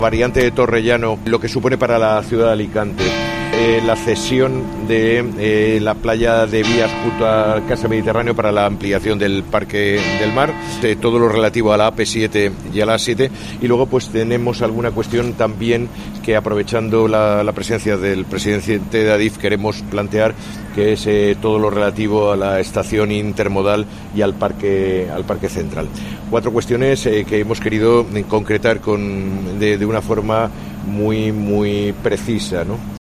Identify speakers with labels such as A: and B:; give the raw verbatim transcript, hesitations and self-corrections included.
A: Variante de Torrellano, lo que supone para la ciudad de Alicante. Eh, la cesión de eh, la playa de Vías junto a Casa Mediterráneo para la ampliación del Parque del Mar, de todo lo relativo a la A P siete y a la A siete, y luego pues tenemos alguna cuestión también que, aprovechando la, la presencia del presidente de Adif, queremos plantear, que es eh, todo lo relativo a la estación intermodal y al parque al parque central. Cuatro cuestiones eh, que hemos querido concretar con de, de una forma muy muy precisa, ¿no?